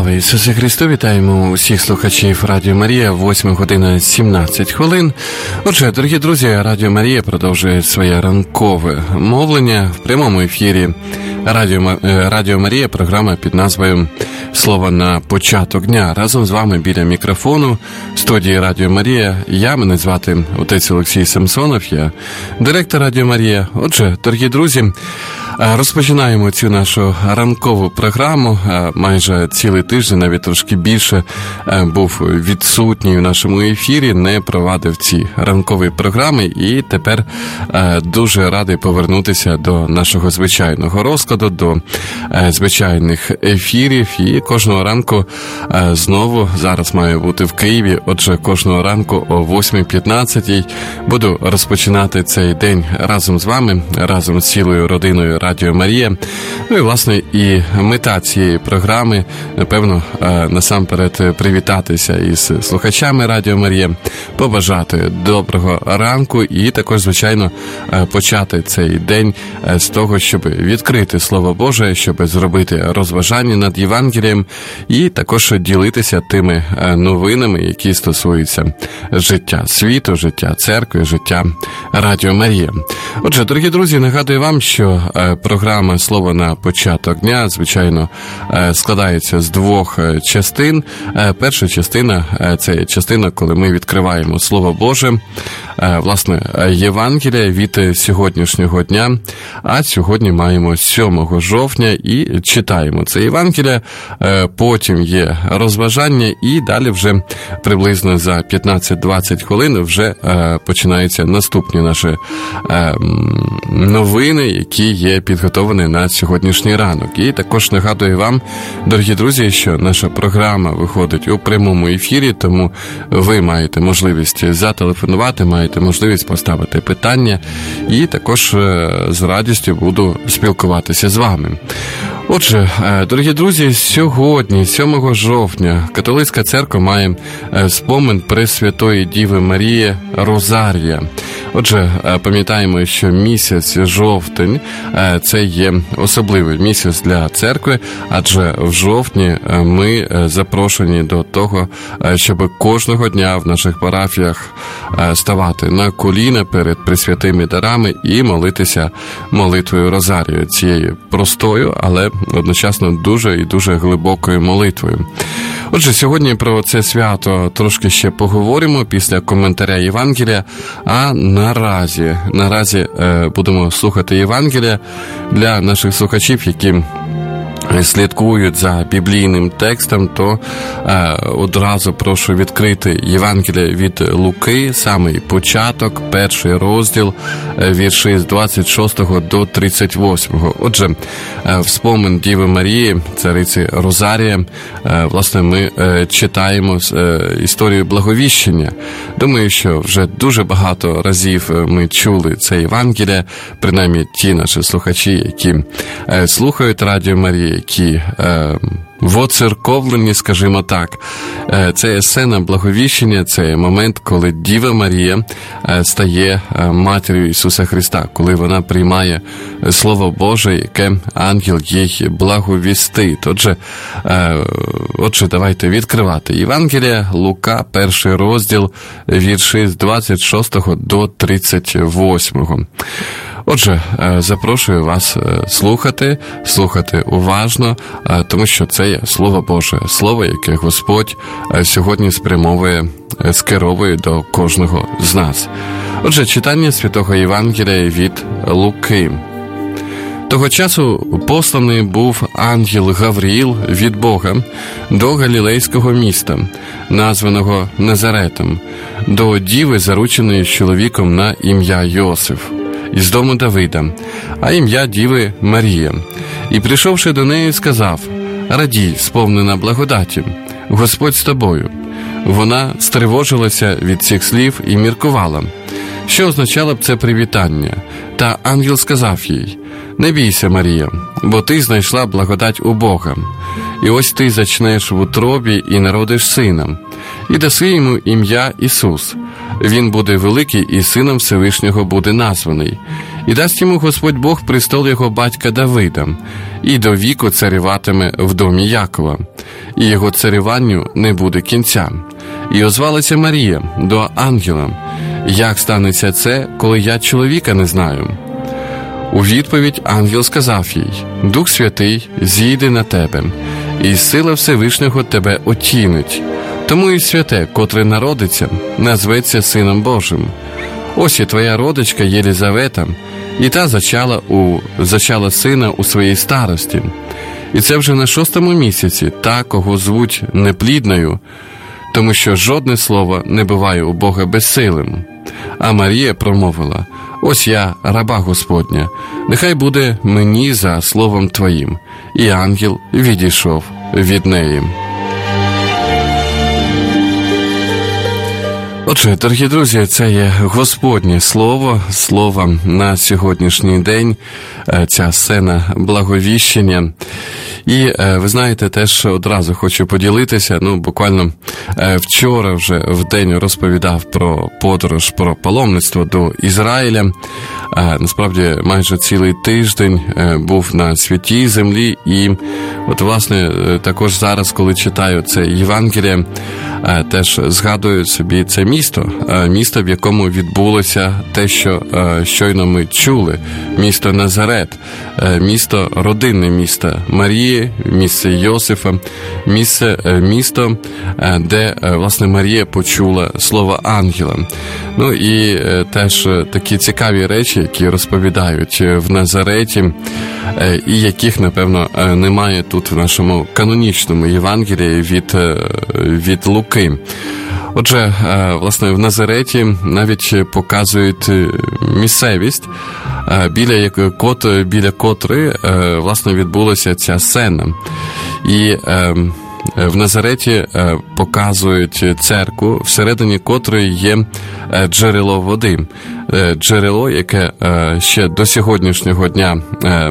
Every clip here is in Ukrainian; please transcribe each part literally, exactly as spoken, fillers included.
Слава Ісусу Христу! Вітаємо усіх слухачів Радіо Марія, восьма година сімнадцять хвилин. Отже, дорогі друзі, Радіо Марія продовжує своє ранкове мовлення в прямому ефірі Радіо, Радіо Марія, програма під назвою «Слово на початок дня». Разом з вами біля мікрофону в студії Радіо Марія. Я, мене звати отець Олексій Самсонов, я директор Радіо Марія. Отже, дорогі друзі, розпочинаємо цю нашу ранкову програму. Майже цілий тиждень, навіть трошки більше, був відсутній у нашому ефірі, не провадив ці ранкові програми і тепер дуже радий повернутися до нашого звичайного розкладу, до звичайних ефірів. І кожного ранку знову зараз маю бути в Києві. Отже, кожного ранку о восьма п'ятнадцять буду розпочинати цей день разом з вами, разом з цілою родиною Радіо Марія. Ну і, власне, і мета цієї програми, напевно, насамперед привітатися із слухачами Радіо Марія, побажати доброго ранку і також, звичайно, почати цей день з того, щоб відкрити Слово Боже, щоб зробити розважання над Євангелієм і також ділитися тими новинами, які стосуються життя світу, життя церкви, життя Радіо Марія. Отже, дорогі друзі, нагадую вам, що програма «Слово на початок дня», звичайно, складається з двох частин. Перша частина – це частина, коли ми відкриваємо Слово Боже, власне, Євангелія від сьогоднішнього дня, а сьогодні маємо сьомого жовтня і читаємо це Євангелія, потім є розважання і далі вже приблизно за п'ятнадцять-двадцять хвилин вже починаються наступні наші новини, які є підготовлені на сьогоднішній ранок. І також нагадую вам, дорогі друзі, що наша програма виходить у прямому ефірі, тому ви маєте можливість зателефонувати, маєте можливість поставити питання і також з радістю буду спілкуватися з вами. Отже, дорогі друзі, сьогодні, сьомого жовтня, католицька церква має спомин Пресвятої Діви Марії Розарія. Отже, пам'ятаємо, що місяць жовтень – це є особливий місяць для церкви, адже в жовтні ми запрошені до того, щоб кожного дня в наших парафіях ставати на коліна перед пресвятими дарами і молитися молитвою Розарію, цією простою, але одночасно дуже і дуже глибокою молитвою. Отже, сьогодні про це свято трошки ще поговоримо після коментаря Євангелія, а наразі, наразі е, будемо слухати Євангелія для наших слухачів, які слідкують за біблійним текстом, то е, одразу прошу відкрити Євангелія від Луки, самий початок, перший розділ, е, вірші з двадцять шостого до тридцять восьмого. Отже, е, в спомин Діви Марії, цариці Розарія, е, власне, ми е, читаємо е, історію Благовіщення. Думаю, що вже дуже багато разів ми чули це Євангелія, принаймні ті наші слухачі, які е, слухають Радіо Марії, які е, воцерковлені, скажімо так. Е, це є сцена Благовіщення, це є момент, коли Діва Марія е, стає е, матір'ю Ісуса Христа, коли вона приймає Слово Боже, яке ангел їй благовістить. Отже, е, отже, давайте відкривати Євангелія, Лука, перший розділ, вірші з двадцять шостого до тридцять восьмого. Отже, запрошую вас слухати, слухати уважно, тому що це є Слово Боже, Слово, яке Господь сьогодні спрямовує, скеровує до кожного з нас. Отже, читання Святого Євангелія від Луки. Того часу посланий був ангел Гавриїл від Бога до галілейського міста, названого Назаретом, до діви, зарученої з чоловіком на ім'я Йосиф, із дому Давида, а ім'я діви Марія. І, прийшовши до неї, сказав: «Радій, сповнена благодаті, Господь з тобою». Вона стривожилася від цих слів і міркувала, що означало б це привітання. Та ангел сказав їй: «Не бійся, Марія, бо ти знайшла благодать у Бога. І ось ти зачнеш в утробі і народиш сина, і даси йому ім'я Ісус. Він буде великий, і сином Всевишнього буде названий. І дасть йому Господь Бог престол його батька Давида, і до віку царюватиме в домі Якова, і його царюванню не буде кінця. І озвалася Марія до ангела: як станеться це, коли я чоловіка не знаю? У відповідь ангел сказав їй: Дух Святий зійде на тебе, і сила Всевишнього тебе отінить. Тому і святе, котре народиться, назветься Сином Божим. Ось і твоя родичка Єлізавета, і та зачала, у, зачала сина у своїй старості. І це вже на шостому місяці, та, кого звуть неплідною, тому що жодне слово не буває у Бога безсилим. А Марія промовила: ось я, раба Господня, нехай буде мені за словом твоїм. І ангел відійшов від неї. Отже, дорогі друзі, це є Господнє Слово, Слово на сьогоднішній день, ця сцена благовіщення. І, ви знаєте, теж одразу хочу поділитися, ну, буквально вчора вже в день розповідав про подорож, про паломництво до Ізраїля. Насправді, майже цілий тиждень був на Святій Землі, і от, власне, також зараз, коли читаю це Євангеліє, теж згадую собі це місто, місто, в якому відбулося те, що щойно ми чули, місто Назарет, місто, родинне місто Марії, місце Йосифа, місце, місто, де, власне, Марія почула слово ангела. Ну і теж такі цікаві речі, які розповідають в Назареті, і яких, напевно, немає тут в нашому канонічному Євангелії від, від Луки. Отже, власне, в Назареті навіть показують місцевість, біля, кот, біля котрої, власне, відбулася ця сцена. І в Назареті показують церкву, всередині котрої є джерело води. Джерело, яке ще до сьогоднішнього дня,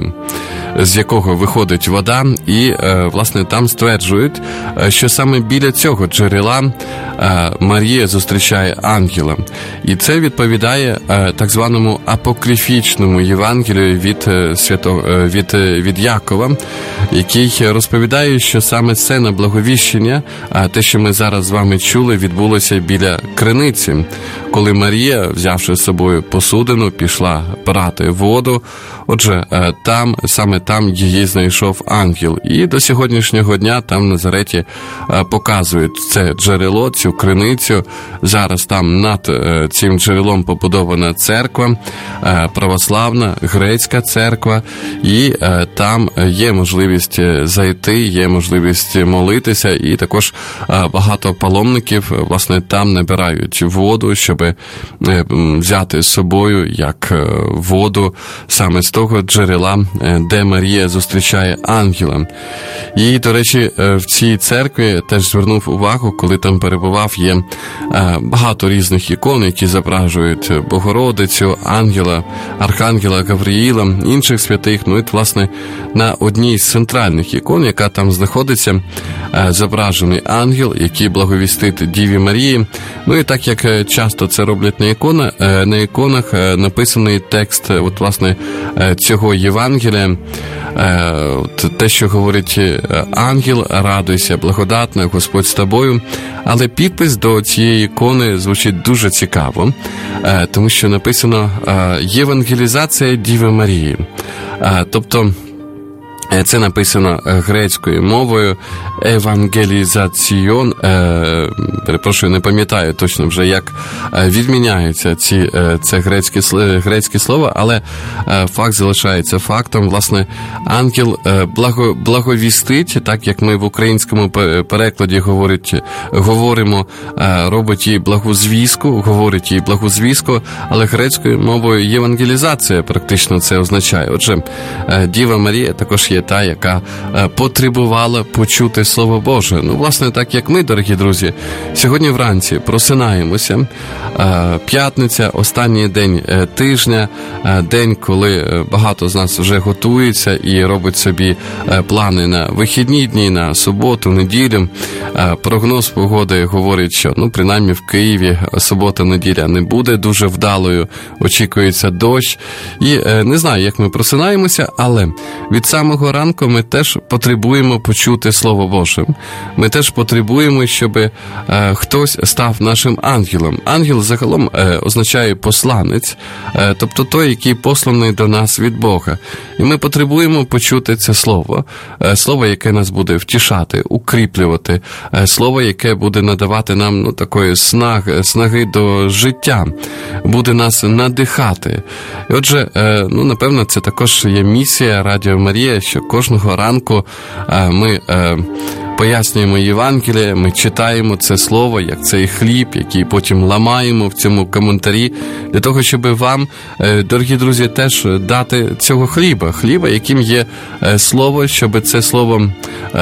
з якого виходить вода, і, власне, там стверджують, що саме біля цього джерела Марія зустрічає ангела. І це відповідає так званому апокрифічному Євангелію від, свято, від, від Якова, який розповідає, що саме сцена благовіщення, те, що ми зараз з вами чули, відбулося біля криниці, коли Марія, взявши з собою посудину, пішла брати воду. Отже, там, саме там її знайшов ангел. І до сьогоднішнього дня там в Назареті показують це джерело, цю криницю. Зараз там над цим джерелом побудована церква, православна, грецька церква. І там є можливість зайти, є можливість молитися. І також багато паломників, власне, там набирають воду, щоб взяти з собою як воду саме з того джерела, де Марія зустрічає ангела. І, до речі, в цій церкві теж звернув увагу, коли там перебував, є багато різних ікон, які зображують Богородицю, ангела, архангела Гавриїла, інших святих. Ну і, власне, на одній з центральних ікон, яка там знаходиться, зображений ангел, який благовістить Діві Марії. Ну і так, як часто це роблять на іконах, на іконах написаний текст, от, власне, цього Євангелія, те, що говорить ангел: радуйся, благодатна, Господь з тобою. Але підпис до цієї ікони звучить дуже цікаво, тому що написано «Євангелізація Діви Марії». Тобто, це написано грецькою мовою «евангелізаціон», е, перепрошую, не пам'ятаю точно вже, як відміняється ці, це грецьке, грецьке слово, але факт залишається фактом. Власне, ангел благо, благовістить, так як ми в українському перекладі говорить, говоримо, робить їй благу звістку, говорить їй благу звістку, але грецькою мовою «євангелізація» практично це означає. Отже, Діва Марія також є Марія та, яка потребувала почути Слово Боже. Ну, власне, так як ми, дорогі друзі, сьогодні вранці просинаємося. П'ятниця, останній день тижня, день, коли багато з нас вже готується і робить собі плани на вихідні дні, на суботу, неділю. Прогноз погоди говорить, що, ну, принаймні в Києві субота-неділя не буде дуже вдалою, очікується дощ. І не знаю, як ми просинаємося, але від самого ранку ми теж потребуємо почути Слово Боже. Ми теж потребуємо, щоб е, хтось став нашим ангелом. Ангел загалом е, означає посланець, е, тобто той, який посланий до нас від Бога. І ми потребуємо почути це слово, е, слово, яке нас буде втішати, укріплювати, е, слово, яке буде надавати нам, ну, такої снаги, снаги до життя, буде нас надихати. І отже, е, ну, напевно, це також є місія Радіо Марія, що кожного ранку е, ми е, пояснюємо Євангеліє, ми читаємо це слово, як цей хліб, який потім ламаємо в цьому коментарі, для того, щоб вам, дорогі друзі, теж дати цього хліба, хліба, яким є слово, щоб це слово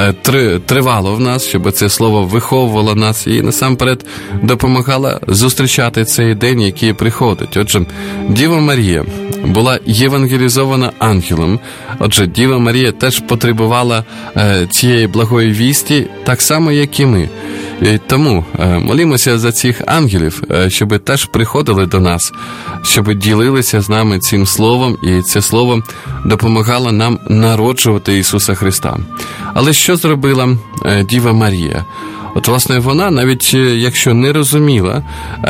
тривало в нас, щоб це слово виховувало нас і насамперед допомагало зустрічати цей день, який приходить. Отже, Діва Марія була євангелізована ангелом. Отже, Діва Марія теж потребувала е, цієї благої вісті, так само, як і ми. І тому е, молімося за цих ангелів, е, щоб теж приходили до нас, щоб ділилися з нами цим словом, і це слово допомагало нам народжувати Ісуса Христа. Але що зробила е, Діва Марія? От, власне, вона, навіть якщо не розуміла,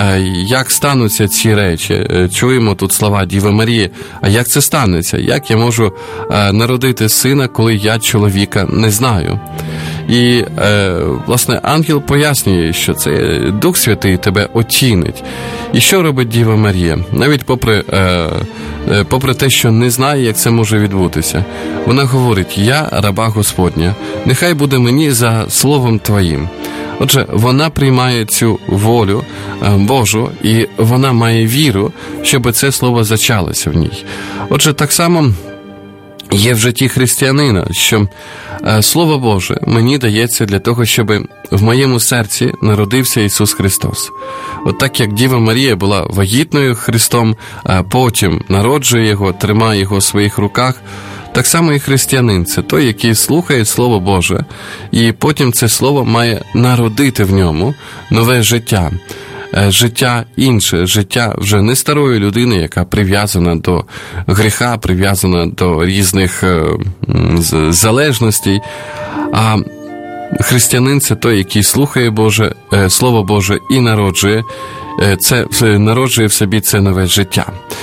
як стануться ці речі, чуємо тут слова Діви Марії, а як це станеться? Як я можу народити сина, коли я чоловіка не знаю? І, власне, ангел пояснює, що це Дух Святий тебе оцінить. І що робить Діва Марія? Навіть попри, попри те, що не знає, як це може відбутися, вона говорить: «Я раба Господня, нехай буде мені за словом Твоїм». Отже, вона приймає цю волю Божу, і вона має віру, щоб це слово зачалося в ній. Отже, так само є в житті християнина, що Слово Боже мені дається для того, щоб в моєму серці народився Ісус Христос. От так, як Діва Марія була вагітною Христом, а потім народжує Його, тримає Його в своїх руках, так само і християнин – це той, який слухає Слово Боже, і потім це Слово має народити в ньому нове життя. Життя інше, життя вже не старої людини, яка прив'язана до гріха, прив'язана до різних залежностей, а християнин – це той, який слухає Боже, Слово Боже і народжує, це, народжує в собі це нове життя.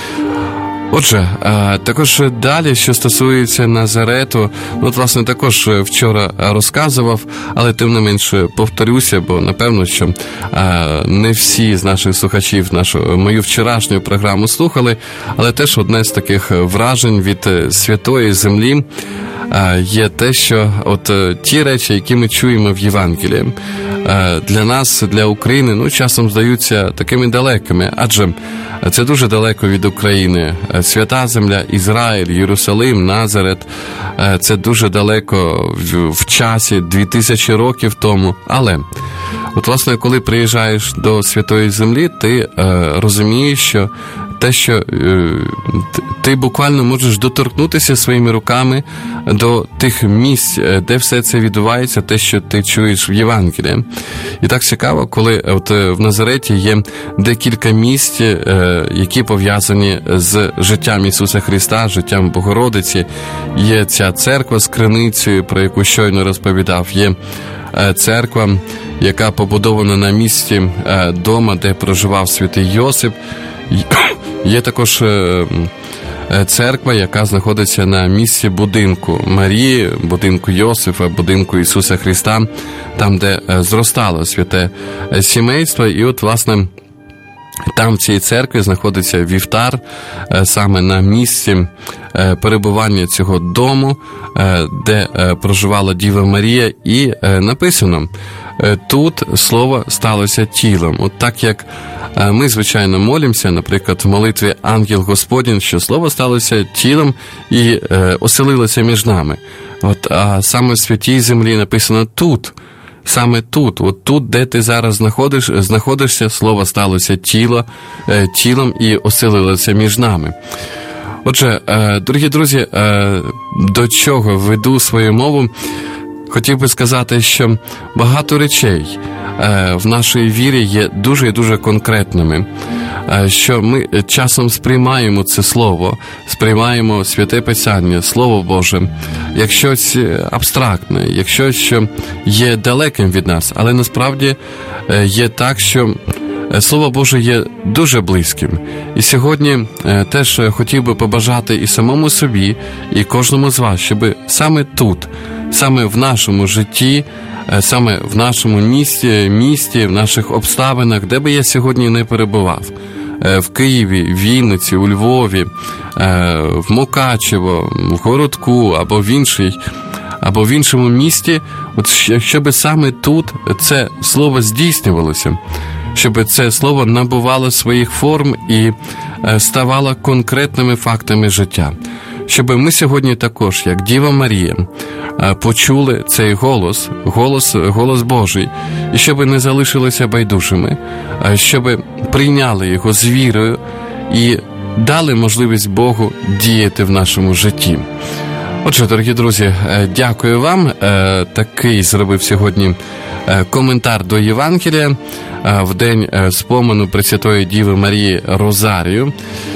Отже, також далі, що стосується Назарету, ну, от, власне, також вчора розказував, але тим не менше повторюся, бо, напевно, що не всі з наших слухачів нашу, мою вчорашню програму слухали, але теж одне з таких вражень від Святої Землі є те, що от ті речі, які ми чуємо в Євангелії, для нас, для України, ну, часом здаються такими далекими, адже це дуже далеко від України. Свята Земля, Ізраїль, Єрусалим, Назарет, це дуже далеко в, в часі, дві тисячі років тому. Але, от, власне, коли приїжджаєш до Святої Землі, ти е, розумієш, що те, що е, ти буквально можеш доторкнутися своїми руками до тих місць, де все це відбувається, те, що ти чуєш в Євангелії. І так цікаво, коли от в Назареті є декілька місць, е, які пов'язані з життям Ісуса Христа, життям Богородиці. Є ця церква з криницею, про яку щойно розповідав, є церква, яка побудована на місці е, дома, де проживав святий Йосип. Є також церква, яка знаходиться на місці будинку Марії, будинку Йосифа, будинку Ісуса Христа, там, де зростало святе сімейство. І от, власне, там в цій церкві знаходиться вівтар, саме на місці перебування цього дому, де проживала Діва Марія, і написано: тут слово сталося тілом. От так, як ми, звичайно, молимося, наприклад, в молитві «Ангел Господень», що слово сталося тілом і оселилося між нами. От, а саме в святій землі написано «тут». Саме тут, от тут, де ти зараз знаходиш, знаходишся, слово сталося тіло, е, тілом і оселилося між нами. Отже, е, дорогі друзі, е, до чого веду свою мову? Хотів би сказати, що багато речей е, в нашій вірі є дуже і дуже конкретними, е, що ми часом сприймаємо це слово, сприймаємо Святе Писання, Слово Боже, як щось абстрактне, як щось, що є далеким від нас, але насправді е, є так, що Слово Боже є дуже близьким. І сьогодні е, теж хотів би побажати і самому собі, і кожному з вас, щоб саме тут, саме в нашому житті, е, саме в нашому місті, місті, в наших обставинах, де би я сьогодні не перебував, е, в Києві, в Вінниці, у Львові, е, в Мукачево, в Городку або в іншій, або в іншому місті, от щоб саме тут це слово здійснювалося, щоб це слово набувало своїх форм і ставало конкретними фактами життя. Щоб ми сьогодні також, як Діва Марія, почули цей голос, голос, голос Божий, і щоб не залишилися байдужими, щоб прийняли його з вірою і дали можливість Богу діяти в нашому житті. Отже, дорогі друзі, дякую вам. Такий зробив сьогодні коментар до Євангелія в день спомену Пресвятої Діви Марії Розарію.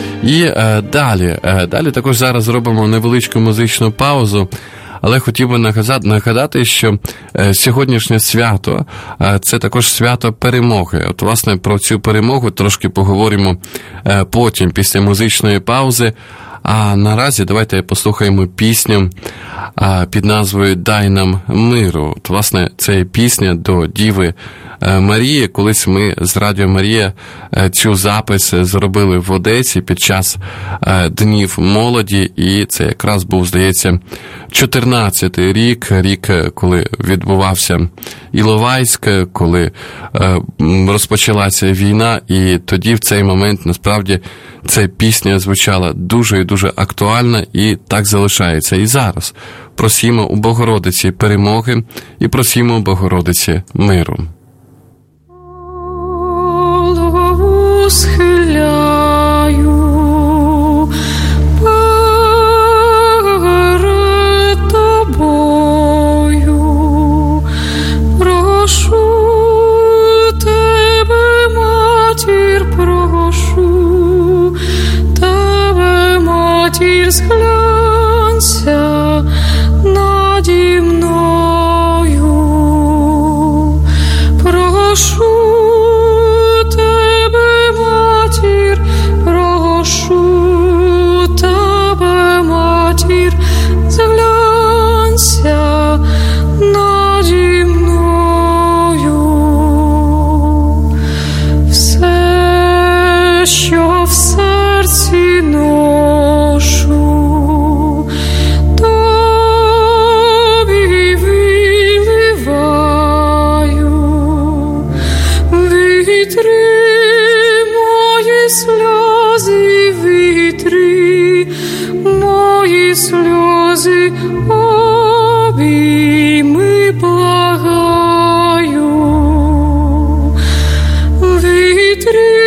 І далі, далі також зараз зробимо невеличку музичну паузу, але хотів би нагадати, що сьогоднішнє свято – це також свято перемоги. От, власне, про цю перемогу трошки поговоримо потім, після музичної паузи. А наразі давайте послухаємо пісню під назвою «Дай нам миру». От, власне, це пісня до Діви Марії. Колись ми з Радіо Марія цю запис зробили в Одесі під час Днів молоді, і це якраз був, здається, чотирнадцятий рік, рік, коли відбувався Іловайськ, коли розпочалася війна, і тоді в цей момент, насправді, ця пісня звучала дуже і дуже актуальна, і так залишається і зараз. Просімо у Богородиці перемоги і просімо у Богородиці миру. Голову схиляю перед тобою, прошу тебе, матір, прошу тебе, матір, зглянься наді мною, прошу сльози, обійми, благаю, вітри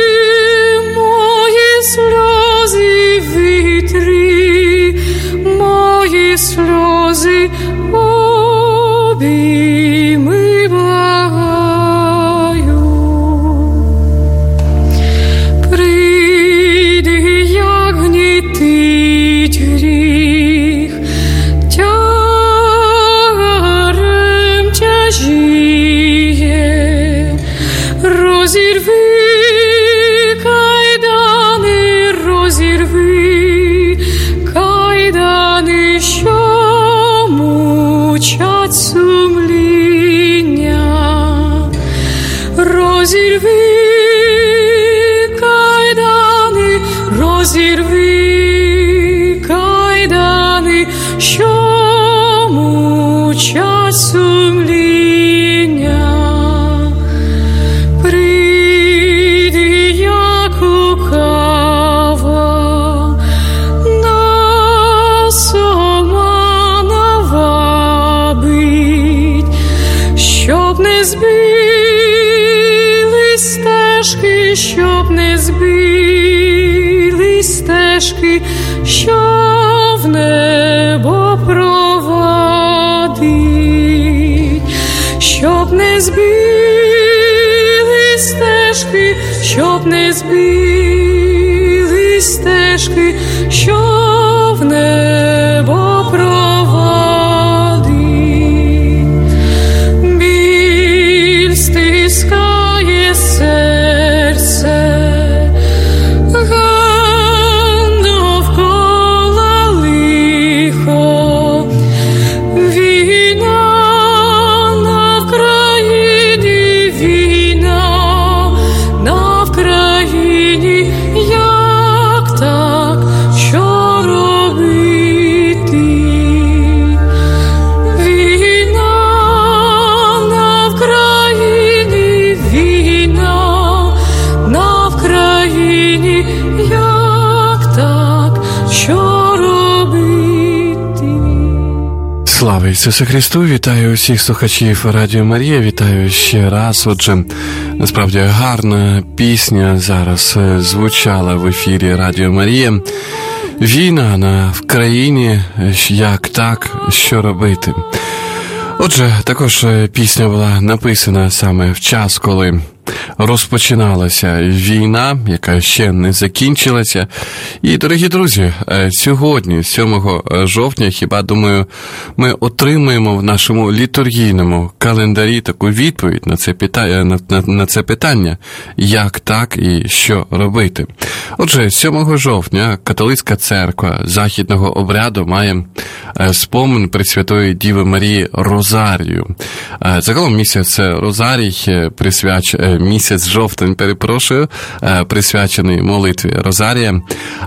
мої сльози, вітри мої сльози, обійми, благаю. Прийди, як гнітить гріх, тягарем тяжіє, розірви що в небо провадить, щоб не збили стежки, щоб не збили стежки, що в небо провадить. Біль стискає серце, ган довкола лихо, війна на Вкраїні, війна на Вкраїні, як так, що робити? Війна на Вкраїні, війна на Вкраїні, як так, що робити? Слава Ісусу Христу! Вітаю усіх слухачів Радіо Марія, вітаю ще раз. Отже, насправді гарна пісня зараз звучала в ефірі Радіо Марія. Війна на Вкраїні, як так, що робити? Отже, також пісня була написана саме в час, коли розпочиналася війна, яка ще не закінчилася. І, дорогі друзі, сьогодні, сьомого жовтня, хіба, думаю, ми отримаємо в нашому літургійному календарі таку відповідь на це питання, на, на, на це питання, як так і що робити. Отже, сьомого жовтня католицька церква західного обряду має спомин Пресвятої Діви Марії Розарію. Загалом місяць Розарій присвячений місяць жовтень, перепрошую, присвячений молитві Розарія.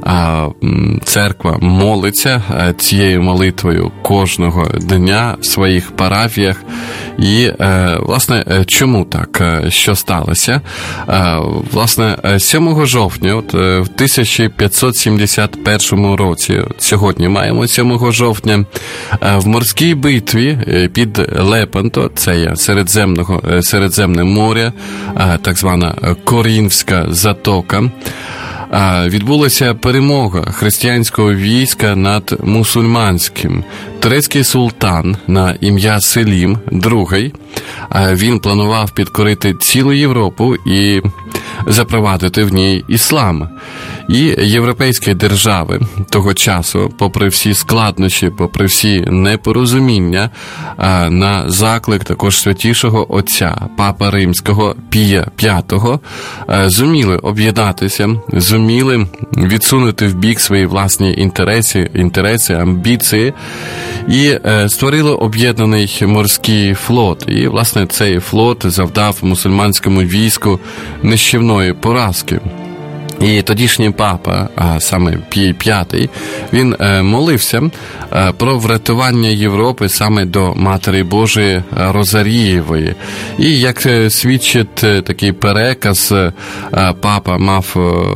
Церква молиться цією молитвою кожного дня в своїх парафіях. І, власне, чому так? Що сталося? Власне, сьомого жовтня, от в тисяча п'ятсот сімдесят першому році, сьогодні маємо сьомого жовтня, в морській битві під Лепанто, це є Середземного, Середземне море, так звана Корінфська затока, відбулася перемога християнського війська над мусульманським. Турецький султан на ім'я Селім другий, він планував підкорити цілу Європу і запровадити в ній іслам. І європейські держави того часу, попри всі складнощі, попри всі непорозуміння, на заклик також святішого отця, папа римського Пія п'ятого, зуміли об'єднатися, зуміли відсунути в бік свої власні інтереси, інтереси, амбіції, і створили об'єднаний морський флот. І, власне, цей флот завдав мусульманському війську нищівної поразки. І тодішній папа, а саме Пій п'ятий, він молився про врятування Європи саме до Матері Божої Розарієвої. І, як свідчить такий переказ, папа мав...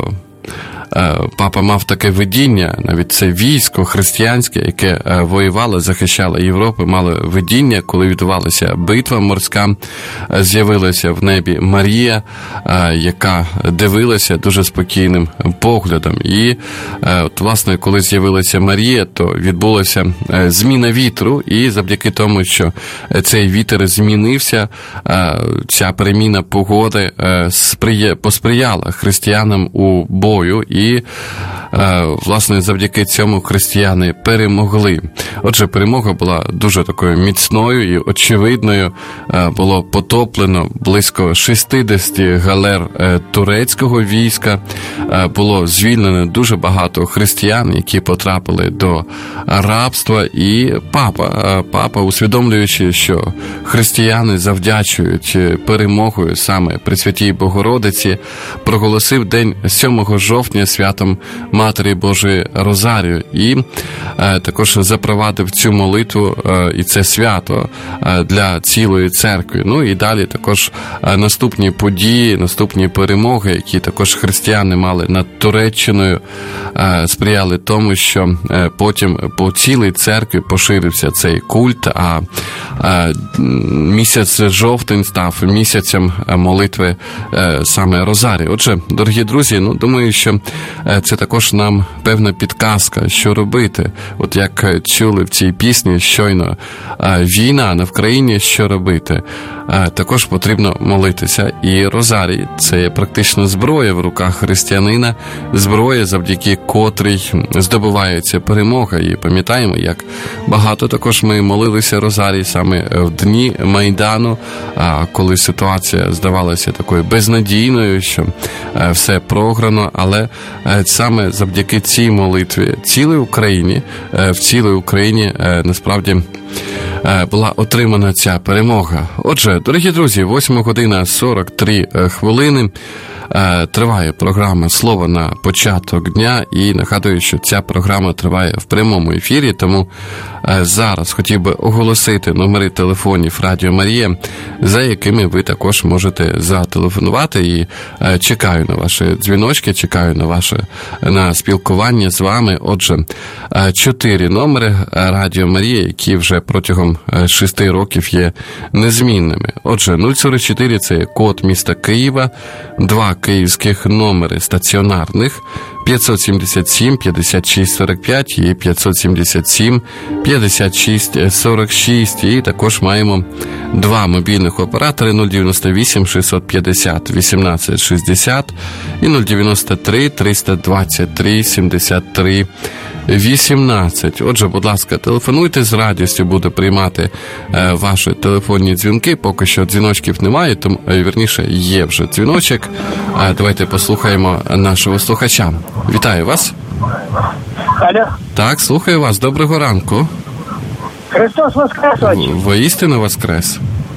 Папа мав таке видіння, навіть це військо християнське, яке воювало, захищало Європу, мало видіння, коли відбувалася битва морська, з'явилася в небі Марія, яка дивилася дуже спокійним поглядом. І, от, власне, коли з'явилася Марія, то відбулася зміна вітру, і завдяки тому, що цей вітер змінився, ця переміна погоди посприяла християнам у бою, і, власне, завдяки цьому християни перемогли. Отже, перемога була дуже такою міцною і очевидною. Було потоплено близько шістдесят галер турецького війська. Було звільнено дуже багато християн, які потрапили до рабства. І папа, папа, усвідомлюючи, що християни завдячують перемогою саме Пресвятій Богородиці, проголосив день сьомого жовтня святом Матері Божої Розарію і е, також запровадив цю молитву е, і це свято е, для цілої церкви. Ну і далі також е, наступні події, наступні перемоги, які також християни мали над Туреччиною, е, сприяли тому, що е, потім по цілій церкві поширився цей культ, а е, місяць жовтень став місяцем молитви е, саме Розарії. Отже, дорогі друзі, ну думаю, що це також нам певна підказка, що робити. От як чули в цій пісні щойно, війна на Вкраїні, що робити? Також потрібно молитися. І розарій – це практично зброя в руках християнина, зброя, завдяки котрій здобувається перемога. І пам'ятаємо, як багато також ми молилися розарій саме в дні Майдану, коли ситуація здавалася такою безнадійною, що все програно, але саме завдяки цій молитві цілій Україні, в цілій Україні насправді була отримана ця перемога. Отже, дорогі друзі, восьма година сорок три хвилини. Триває програма «Слово на початок дня», і нагадую, що ця програма триває в прямому ефірі, тому зараз хотів би оголосити номери телефонів Радіо Марія, за якими ви також можете зателефонувати, і чекаю на ваші дзвіночки, чекаю на ваше на спілкування з вами. Отже, чотири номери Радіо Марія, які вже протягом шести років є незмінними. Отже, нуль сорок чотири – це код міста Києва, два київських номери стаціонарних п'ятсот сімдесят сім п'ятдесят шість сорок п'ять і п'ятсот сімдесят сім п'ятдесят шість сорок шість. І також маємо два мобільних оператори: нуль дев'яносто вісім шістсот п'ятдесят вісімнадцять шістдесят і нуль дев'яносто три триста двадцять три сімдесят три вісімнадцять. Отже, будь ласка, телефонуйте, з радістю буду приймати е, ваші телефонні дзвінки. Поки що дзвіночків немає, тому, е, вірніше, є вже дзвіночок. Е, давайте послухаємо нашого слухача. Вітаю вас. Алло. Так, слухаю вас. Доброго ранку. Христос воскрес! Воістину воскрес.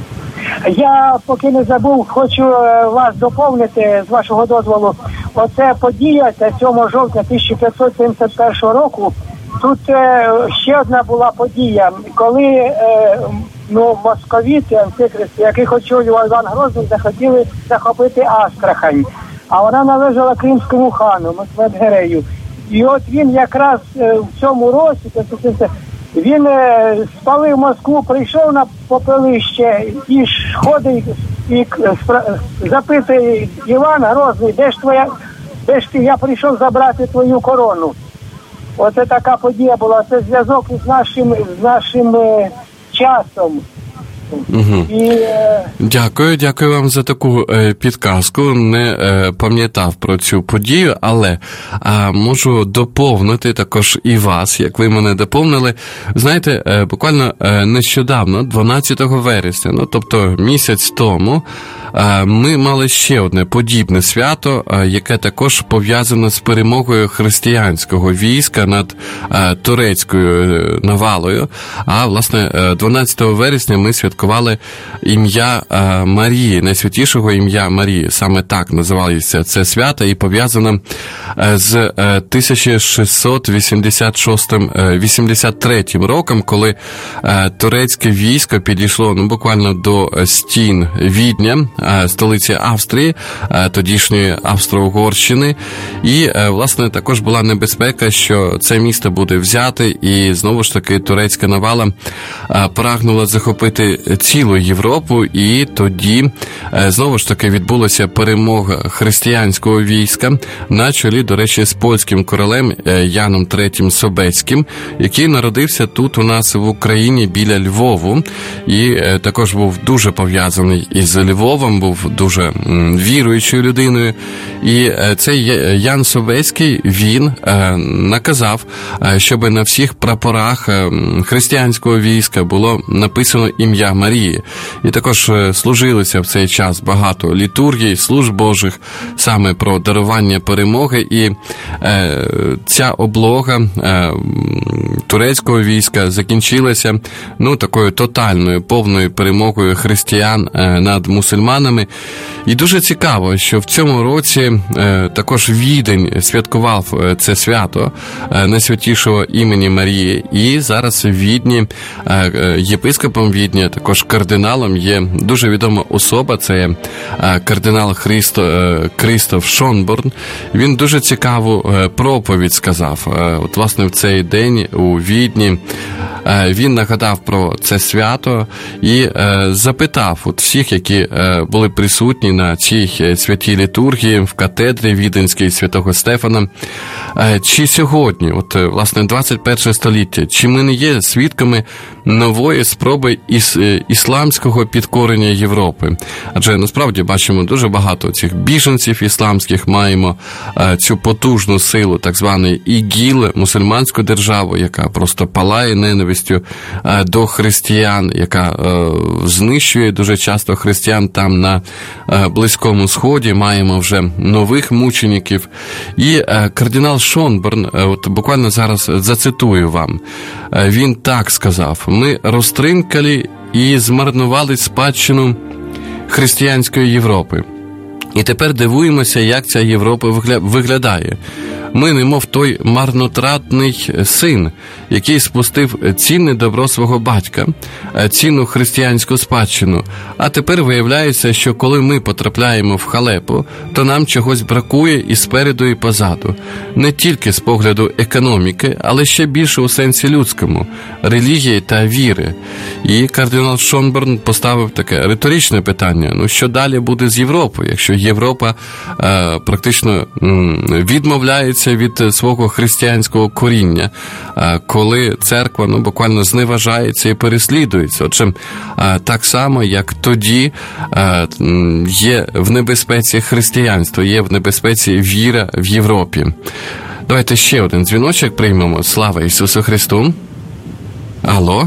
Я, поки не забув, хочу вас доповнити, з вашого дозволу. Оце подія сьомого жовтня тисяча п'ятсот сімдесят першого року. Тут е, ще одна була подія, коли е, ну, московіти, антихристи, яких очолював Іван Грозний, захотіли захопити Астрахань. А вона належала кримському хану, Медгерею. І от він якраз е, в цьому році, він е, спалив Москву, прийшов на попелище і ходить і спра... запитує: Іван Грозний, де ж твоя, де ж ти, я прийшов забрати твою корону. Оце така подія була, це зв'язок із нашим, з нашим е, часом. Угу. І, е... Дякую, дякую вам за таку е, підказку. Не е, пам'ятав про цю подію, але е, можу доповнити також і вас, як ви мене доповнили. Знаєте, е, буквально е, нещодавно, дванадцятого вересня, ну тобто місяць тому, е, ми мали ще одне подібне свято, е, яке також пов'язане з перемогою християнського війська над е, турецькою навалою. А, власне, е, дванадцятого вересня ми святкували ім'я е, Марії, найсвятішого ім'я Марії. Саме так називалося це свято, і пов'язано е, з е, тисяча шістсот вісімдесят шостим вісімдесят третім роком, коли е, турецьке військо підійшло ну, буквально до стін Відня, е, столиці Австрії, е, тодішньої Австро-Угорщини. І, е, власне, також була небезпека, що це місто буде взяте, і знову ж таки турецька навала е, прагнула захопити цілу Європу, і тоді знову ж таки відбулася перемога християнського війська на чолі, до речі, з польським королем Яном третім Собецьким, який народився тут у нас в Україні біля Львову, і також був дуже пов'язаний із Львовом, був дуже віруючою людиною. І цей Ян Собецький, він наказав, щоб на всіх прапорах християнського війська було написано ім'я Марії. І також служилося в цей час багато літургій, служб Божих, саме про дарування перемоги. І е, ця облога е, турецького війська закінчилася ну, такою тотальною, повною перемогою християн е, над мусульманами. І дуже цікаво, що в цьому році е, також Відень святкував це свято е, найсвятішого імені Марії. І зараз в Відні е, єпископом Відня, також кардиналом, є дуже відома особа, це кардинал Христо, Крістоф Шонборн. Він дуже цікаву проповідь сказав. От, власне, в цей день у Відні він нагадав про це свято і запитав от всіх, які були присутні на цій святій літургії в катедрі Віденській Святого Стефана, чи сьогодні, от власне двадцять перше століття, чи ми не є свідками нової спроби іс, ісламського підкорення Європи? Адже насправді бачимо дуже багато цих біженців ісламських, маємо цю потужну силу, так званий ІГІЛ, мусульманську державу, яка просто палає ненавистю до християн, яка знищує дуже часто християн там на Близькому Сході. Маємо вже нових мучеників. І кардинал Шонборн, от буквально зараз зацитую вам, він так сказав: «Ми розтринкали і змарнували спадщину християнської Європи. І тепер дивуємося, як ця Європа виглядає. Ми немов той марнотратний син, який спустив цінне добро свого батька, цінну християнську спадщину. А тепер виявляється, що коли ми потрапляємо в халепу, то нам чогось бракує і спереду, і позаду. Не тільки з погляду економіки, але ще більше у сенсі людському – релігії та віри». І кардинал Шонборн поставив таке риторичне питання: ну що далі буде з Європою, якщо Європа е, практично м, відмовляється від свого християнського коріння, коли церква ну, буквально зневажається і переслідується. Отже, так само, як тоді є в небезпеці християнство, є в небезпеці віра в Європі. Давайте ще один дзвіночок приймемо. Слава Ісусу Христу! Алло?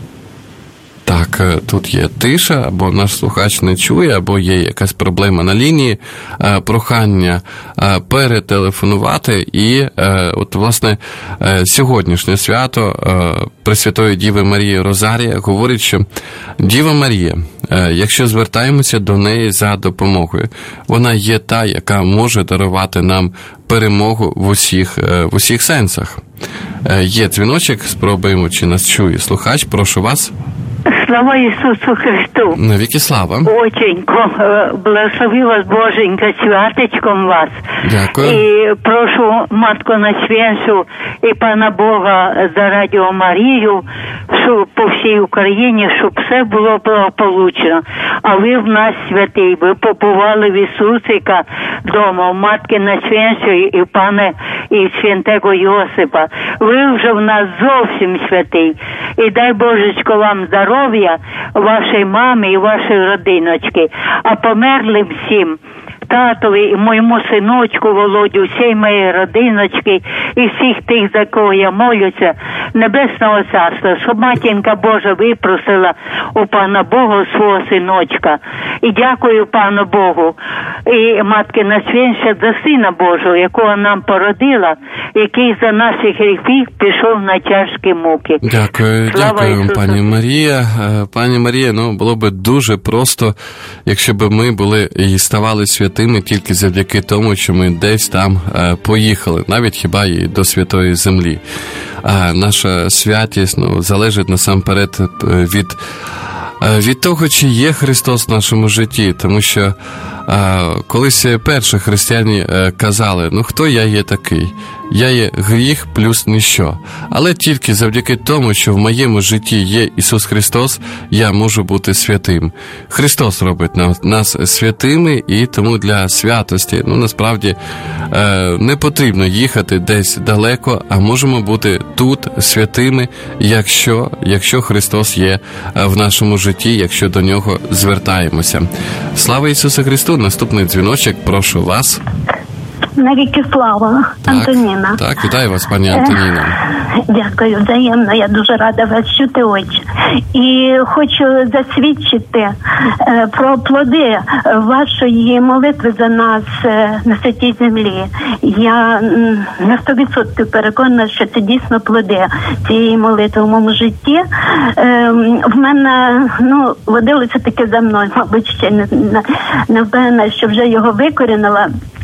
Так, тут є тиша, або наш слухач не чує, або є якась проблема на лінії. Прохання перетелефонувати. І от, власне, сьогоднішнє свято Пресвятої Діви Марії Розарія говорить, що Діва Марія, якщо звертаємося до неї за допомогою, вона є та, яка може дарувати нам перемогу в усіх, в усіх сенсах. Є дзвіночок, спробуємо, чи нас чує слухач. Прошу вас. Слава Ісусу Христу! Навіки слава! Оченько, благослови вас Боженька, святечком вас. Дякую. І прошу Матку Найсвятшу і Пана Бога за Радіо Марію, щоб по всій Україні, щоб все було благополучно. А ви в нас святий, ви побували в Ісусика вдома, в Матки Найсвятшої і Пана і святого Йосипа. Ви вже в нас зовсім святий. І дай Божечко вам здоров'я, вашій мамі і вашій родиночці. А померли всім, татові і моєму синочку Володю, всій моїй родиночці і всіх тих, за кого я молюся, Небесного Царства, щоб Матінка Божа випросила у Пана Бога свого синочка. І дякую Пану Богу і Матки Найсвятшої за Сина Божого, якого нам породила, який за наші гріхи пішов на тяжкі муки. Дякую, Слава дякую вам, Ісусу. пані Марія. Пані Марія, ну, було б дуже просто, якщо б ми були і ставали святими тільки завдяки тому, що ми десь там поїхали, навіть хіба і до Святої Землі. А наша святість, ну, залежить насамперед від, від того, чи є Христос в нашому житті, тому що а, колись перші християни казали: ну хто я є такий? Я є гріх плюс ніщо. Але тільки завдяки тому, що в моєму житті є Ісус Христос, я можу бути святим. Христос робить нас святими, і тому для святості, ну, насправді, не потрібно їхати десь далеко, а можемо бути тут святими, якщо, якщо Христос є в нашому житті, якщо до Нього звертаємося. Слава Ісусу Христу! Наступний дзвіночок, прошу вас. Навіки слава, Так, Антоніна. Так, вітаю вас, пані Антоніна. Дякую, взаємно, я дуже рада вас чути, отче. І хочу засвідчити е, про плоди вашої молитви за нас е, на святій землі. Я м, на сто відсотків переконана, що це дійсно плоди цієї молитви в моєму житті. Е, в мене, ну, водилося таке за мною, мабуть, ще не, не, не впевнена, що вже його викорінила.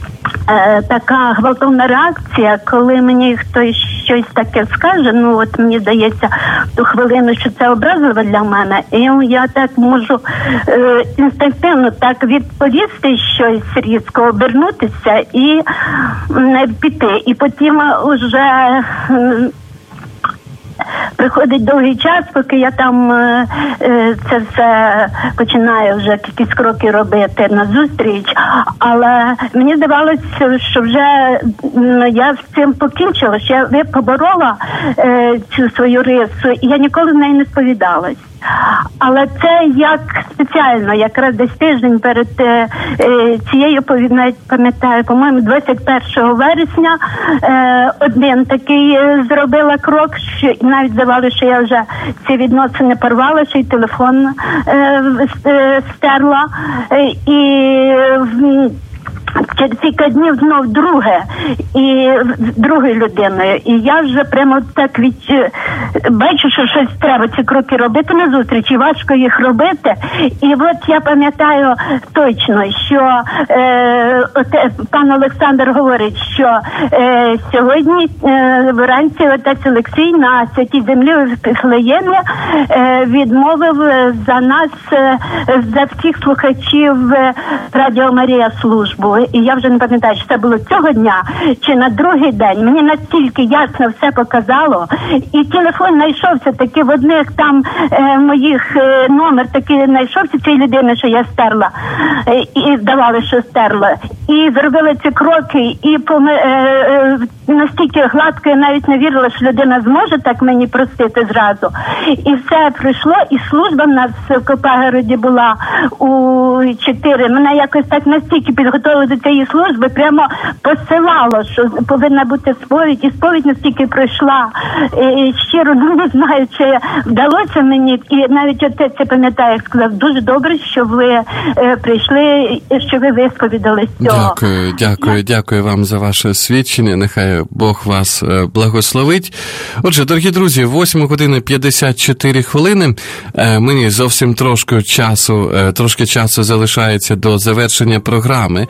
Е, така гвалтовна реакція, коли мені хтось щось таке скаже, ну от мені здається в ту хвилину, що це образливо для мене, і я так можу е, інстинктивно так відповісти щось різко, обернутися і е, піти. І потім уже е, приходить довгий час, поки я там е, е, це все починаю вже якісь кроки робити назустріч. Але мені здавалося, що вже ну, я з цим покінчила, що я поборола е, цю свою рису, і я ніколи в неї не сповідалась. Але це як спеціально, якраз десь тиждень перед е, е, цією повідною, пам'ятаю, по-моєму, двадцять першого вересня е, один такий е, зробила крок, що навіть здавалося, що я вже ці відносини порвала, що й телефон е, е, стерла. Е, і е, через кілька днів знов друге, і другою людиною. І я вже прямо так від... бачу, що щось треба ці кроки робити на зустрічі, важко їх робити. І от я пам'ятаю точно, що е, оте, пан Олександр говорить, що е, сьогодні е, вранці отець Олексій на Святій Землі в Вифлеємі е, відмовив за нас, е, за всіх слухачів е, Радіо Марія службу. І я вже не пам'ятаю, чи це було цього дня, чи на другий день. Мені настільки ясно все показало. І телефон знайшовся таки в одних там е, моїх е, номер такий знайшовся цієї людини, що я стерла. Е, і здавали, що стерла. І зробили ці кроки. І поми, е, е, настільки гладко я навіть не вірила, що людина зможе так мені простити зразу. І все пройшло. І служба в нас в Копагороді була у чотири. Мене якось так настільки підготовили до цієї служби, прямо посилало, що повинна бути сповідь, і сповідь настільки пройшла. І щиро, ну, не знаю, чи вдалося мені, і навіть отець, я пам'ятаю, сказав, дуже добре, що ви е, прийшли, що ви висповідали з цього. Дякую, дякую, дякую вам за ваше свідчення, нехай Бог вас благословить. Отже, дорогі друзі, восьма година п'ятдесят чотири хвилини, мені зовсім трошки часу, трошки часу залишається до завершення програми.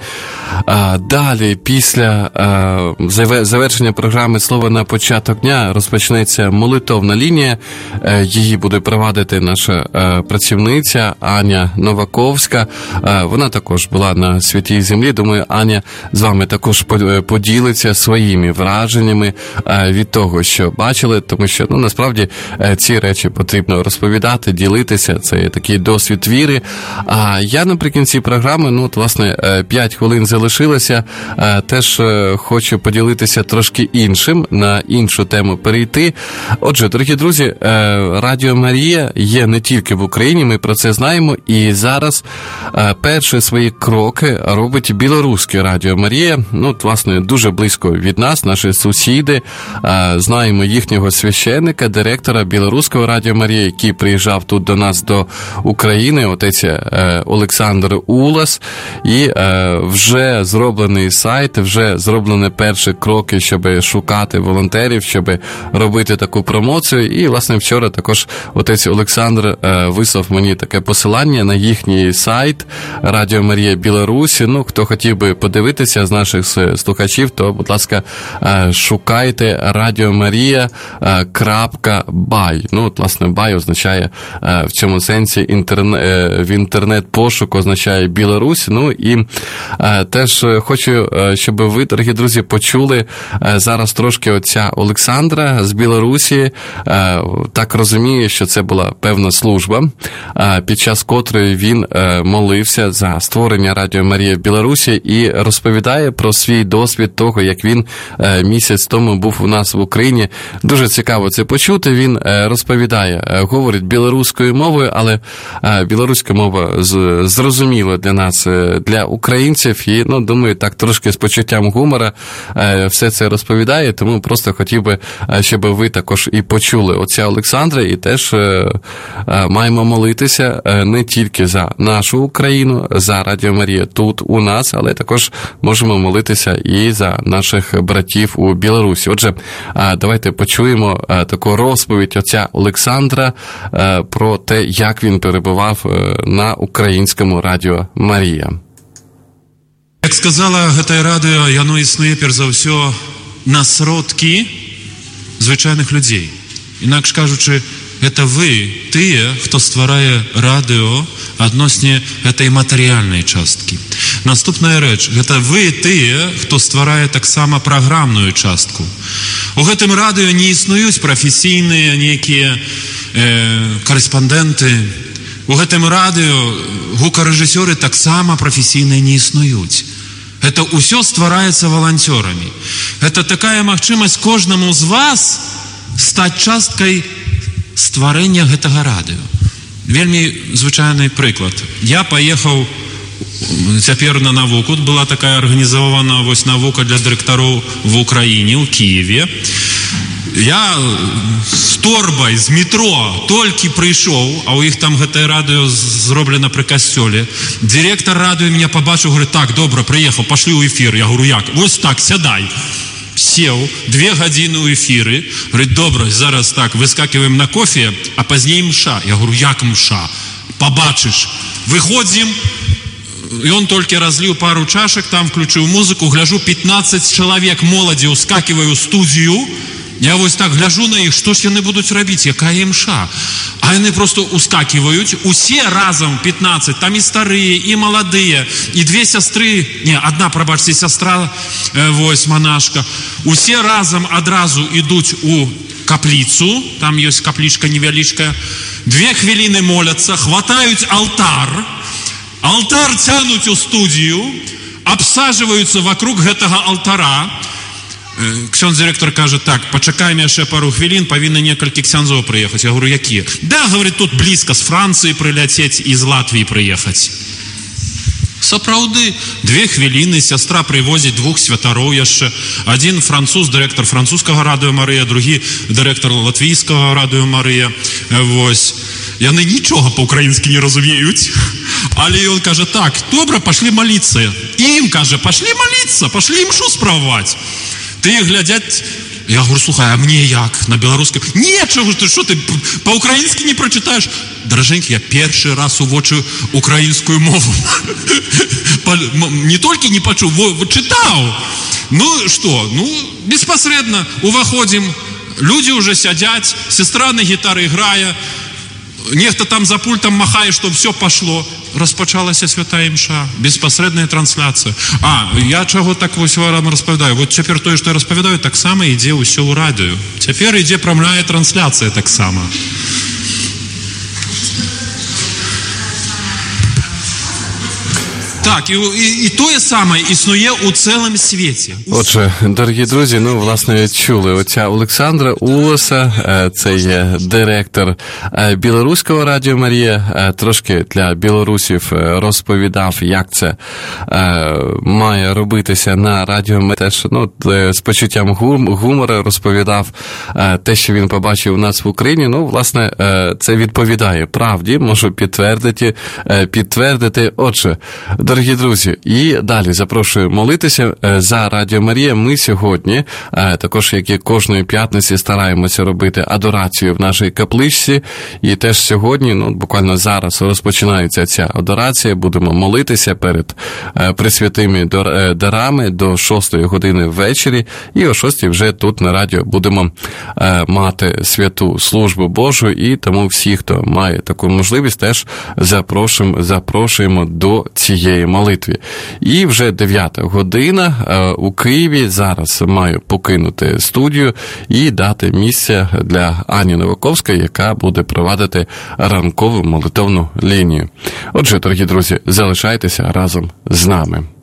Далі, після завершення програми «Слово на початок дня» розпочнеться молитовна лінія. Її буде провадити наша працівниця Аня Новаковська. Вона також була на Святій Землі. Думаю, Аня з вами також поділиться своїми враженнями від того, що бачили, тому що, ну, насправді, ці речі потрібно розповідати, ділитися. Це такий досвід віри. А я наприкінці програми, ну, от, власне, п'ять хвилин залишилося, теж хочу поділитися трошки іншим, на іншу тему перейти. Отже, дорогі друзі, Радіо Марія є не тільки в Україні, ми про це знаємо, і зараз перші свої кроки робить білоруське Радіо Марія. Ну, от, власне, дуже близько від нас, наші сусіди, знаємо їхнього священника, директора білоруського Радіо Марія, який приїжджав тут до нас, до України, отець Олександр Улас, і вже зроблений сайт, вже зроблені перші кроки, щоб шукати волонтерів, щоб робити таку промоцію. І, власне, вчора також отець Олександр вислав мені таке посилання на їхній сайт Радіо Марія Білорусі. Ну, хто хотів би подивитися з наших слухачів, то, будь ласка, шукайте радіо марія крапка бай. Ну, от, власне, бай означає в цьому сенсі інтернет, в інтернет-пошук означає Білорусь. Ну, і теж хочу, щоб ви, дорогі друзі, почули зараз трошки отця Олександра з Білорусі. Так розумію, що це була певна служба, під час котрої він молився за створення Радіо Марія в Білорусі і розповідає про свій досвід того, як він місяць тому був у нас в Україні. Дуже цікаво це почути. Він розповідає, говорить білоруською мовою, але білоруська мова зрозуміла для нас, для українців, і, ну, думаю, так трошки з почуттям гумора все це розповідає, тому просто хотів би, щоб ви також і почули отця Олександра, і теж маємо молитися не тільки за нашу Україну, за Радіо Марія тут у нас, але також можемо молитися і за наших братів у Білорусі. Отже, давайте почуємо таку розповідь отця Олександра про те, як він перебував на українському Радіо Марія. Як сказала гэтае радыё, яно існуе перш за ўсё на сродкі звычайных людзей. Інакш кажучы, гэта вы, тыя, хто стварае радыё адносне гэтай матэрыяльнай часткі. Наступная рэч, гэта вы тыя, хто стварае таксама праграмную частку. У гэтым радыё не існуюць прафесійныя нейкія э, карэспандэнты. У гэтым радыё гукарэжысёры таксама прафесійныя не існуюць. Гэта ўсё ствараецца валанцёрамі. Гэта такая магчымасць кожнаму з вас стаць часткай стварэння гэтага радыё. Вельмі звычайны прыклад. Я паехаў цяпер на навуку. Была такая арганізавана вось навука для дырэктароў в Украіне, ў Киеве. Я з торбай, з метро толькі прыйшоў, а ў іх там гэтае радыё зроблена пры касцёле. Дырэктар радыё меня пабачыў, говорит, так, добра, прыехаў, пашлі ў эфір. Я говорю, як? Вось так, сядай. Сеў, две гадзіны ў эфіры, говорит, добра, зараз так, выскакиваем на кофе, а пазней мша. Я говорю, як мша? Побачыш. Выходзім, і он толькі разліў пару чашак, там включыў музыку, гляжу, пятнадцать чалавек моладзі ускакиваю ў студію. Я вось так гляжу на іх, што ж яны будуць рабіць, якая мша? А яны просто ускакиваюць, усе разам пятнадцать, там і старыя, і маладыя, і две сястры, не, одна, прабачце, сястра, э, вось, монашка, усе разам адразу ідуць у капліцу, там ёсць каплічка невялічкая, две хвіліны моляцца, хватаюць алтар, алтар цянуць у студію, абсаживаюцца вокруг гэтага алтара. Ксёндз директор кажа, так, пачакаем яшчэ пару хвілін, павінны некалькі ксяндзоў прыехаць. Я говорю, якія? Да, говорит, тут блізка з Францыі прыляцець і з Латвіі прыехаць. Сапраўды, две хвіліны, сястра прывозіць двух святароў яшчэ. Адзін француз, дырэктар французскага радыё Марыя, другі дырэктар латвійскага радыё Марыя. Вось. Яны нічога па-украінскі не разумеюць. Але ён кажа, так, добра, пашлі маліцца. І ім кажа, пашлі маліцца, пашлі імшу справаваць. Ты глядять, я говорю, слухай, а мне як? На беларускай? Не, чого ж ти, що ти по-українськи не прочитаєш? Дороженьки, я перший раз у вочу українську мову. Не тільки не почув, читав. Ну, що? Ну, безпосередньо уваходим, люди уже сидять, сестра на гітарі грає, нехто там за пультом махає, щоб все пошло. Розпочалася святая мша, безпосередня трансляція. А, я чого так ось вам розповідаю? От тепер то, що я розповідаю, так само йде усе у радіо. Тепер йде прямая трансляція так само. Так, і, і, і те саме існує у цілому світі. Отже, дорогі друзі, ну, власне, чули оця Олександра Улоса, це є директор Білоруського радіо Марія, трошки для білорусів розповідав, як це має робитися на радіо Марія. Теж, ну, з почуттям гумору розповідав те, що він побачив у нас в Україні. Ну, власне, це відповідає правді, можу підтвердити, підтвердити. Отже, дорогі друзі, і далі запрошую молитися за Радіо Марія. Ми сьогодні, також як і кожної п'ятниці, стараємося робити адорацію в нашій капличці. І теж сьогодні, ну, буквально зараз розпочинається ця адорація. Будемо молитися перед пресвятими дарами до шостої години ввечері. І о шостій вже тут на радіо будемо мати святу службу Божу. І тому всі, хто має таку можливість, теж запрошуємо, запрошуємо до цієї молитви. І вже дев'ята година у Києві. Зараз маю покинути студію і дати місце для Ані Новаковської, яка буде провадити ранкову молитовну лінію. Отже, дорогі друзі, залишайтеся разом з нами.